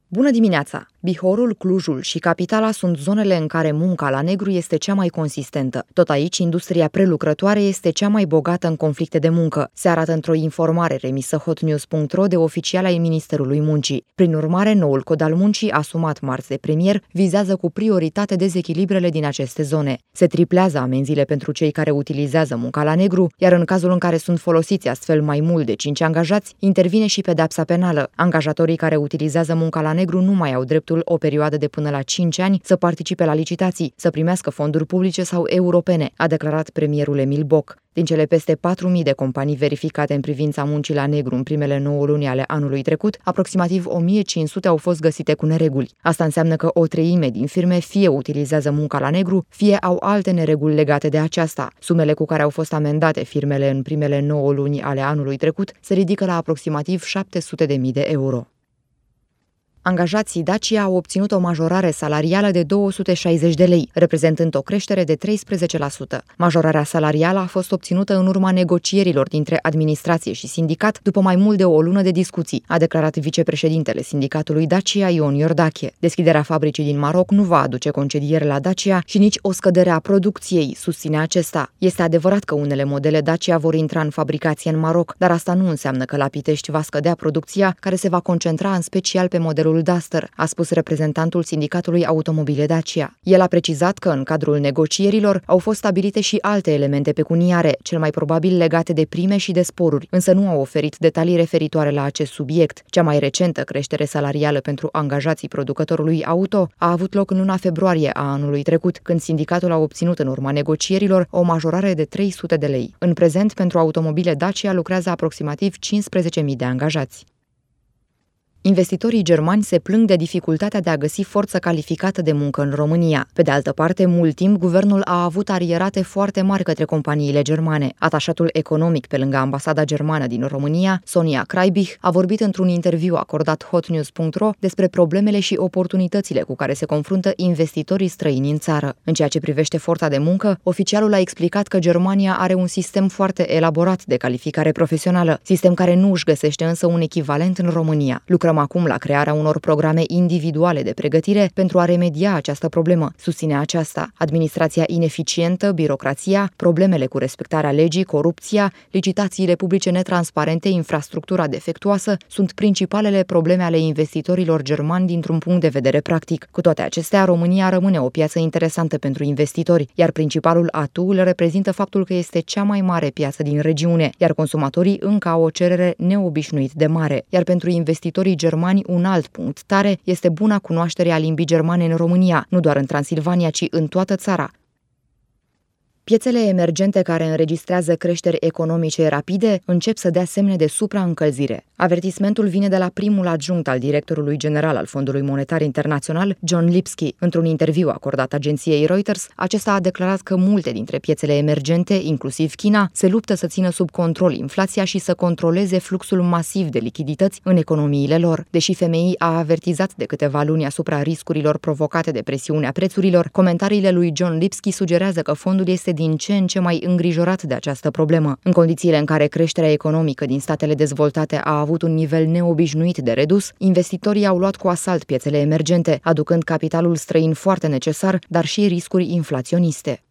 Bună dimineața! Bihorul, Clujul și Capitala sunt zonele în care munca la negru este cea mai consistentă. Tot aici, industria prelucrătoare este cea mai bogată în conflicte de muncă, se arată într-o informare remisă hotnews.ro de oficiali ai Ministerului Muncii. Prin urmare, noul cod al muncii, asumat marți de premier, vizează cu prioritate dezechilibrele din aceste zone. Se triplează amenziile pentru cei care utilizează munca la negru, iar în cazul în care sunt folosiți astfel mai mult de 5 angajați, intervine și pedeapsa penală. Angajatorii care utilizează munca la negru nu mai au dreptul o perioadă de până la 5 ani să participe la licitații, să primească fonduri publice sau europene, a declarat premierul Emil Boc. Din cele peste 4.000 de companii verificate în privința muncii la negru în primele 9 luni ale anului trecut, aproximativ 1.500 au fost găsite cu nereguli. Asta înseamnă că o treime din firme fie utilizează munca la negru, fie au alte nereguli legate de aceasta. Sumele cu care au fost amendate firmele în primele 9 luni ale anului trecut se ridică la aproximativ 700.000 de euro. Angajații Dacia au obținut o majorare salarială de 260 de lei, reprezentând o creștere de 13%. Majorarea salarială a fost obținută în urma negocierilor dintre administrație și sindicat după mai mult de o lună de discuții, a declarat vicepreședintele sindicatului Dacia, Ion Iordache. Deschiderea fabricii din Maroc nu va aduce concediere la Dacia și nici o scădere a producției, susține acesta. Este adevărat că unele modele Dacia vor intra în fabricație în Maroc, dar asta nu înseamnă că la Pitești va scădea producția, care se va concentra în special pe modelul Duster, a spus reprezentantul sindicatului automobile Dacia. El a precizat că în cadrul negocierilor au fost stabilite și alte elemente pecuniare, cel mai probabil legate de prime și de sporuri, însă nu au oferit detalii referitoare la acest subiect. Cea mai recentă creștere salarială pentru angajații producătorului auto a avut loc în luna februarie a anului trecut, când sindicatul a obținut în urma negocierilor o majorare de 300 de lei. În prezent, pentru automobile Dacia lucrează aproximativ 15.000 de angajați. Investitorii germani se plâng de dificultatea de a găsi forță calificată de muncă în România. Pe de altă parte, mult timp, guvernul a avut arierate foarte mari către companiile germane. Atașatul economic pe lângă ambasada germană din România, Sonia Kraibich, a vorbit într-un interviu acordat hotnews.ro despre problemele și oportunitățile cu care se confruntă investitorii străini în țară. În ceea ce privește forța de muncă, oficialul a explicat că Germania are un sistem foarte elaborat de calificare profesională, sistem care nu își găsește însă un echivalent în România. Lucrăm acum la crearea unor programe individuale de pregătire pentru a remedia această problemă, susține aceasta. Administrația ineficientă, birocrația, problemele cu respectarea legii, corupția, licitațiile publice netransparente, infrastructura defectuoasă sunt principalele probleme ale investitorilor germani dintr-un punct de vedere practic. Cu toate acestea, România rămâne o piață interesantă pentru investitori, iar principalul atu îl reprezintă faptul că este cea mai mare piață din regiune, iar consumatorii încă au o cerere neobișnuit de mare. Iar pentru investitorii germani, un alt punct tare este buna cunoaștere a limbii germane în România, nu doar în Transilvania, ci în toată țara. Piețele emergente care înregistrează creșteri economice rapide încep să dea semne de supraîncălzire. Avertismentul vine de la primul adjunct al directorului general al Fondului Monetar Internațional, John Lipsky. Într-un interviu acordat agenției Reuters, acesta a declarat că multe dintre piețele emergente, inclusiv China, se luptă să țină sub control inflația și să controleze fluxul masiv de lichidități în economiile lor. Deși FMI a avertizat de câteva luni asupra riscurilor provocate de presiunea prețurilor, comentariile lui John Lipsky sugerează că fondul este din ce în ce mai îngrijorat de această problemă. În condițiile în care creșterea economică din statele dezvoltate a avut un nivel neobișnuit de redus, investitorii au luat cu asalt piețele emergente, aducând capitalul străin foarte necesar, dar și riscuri inflaționiste.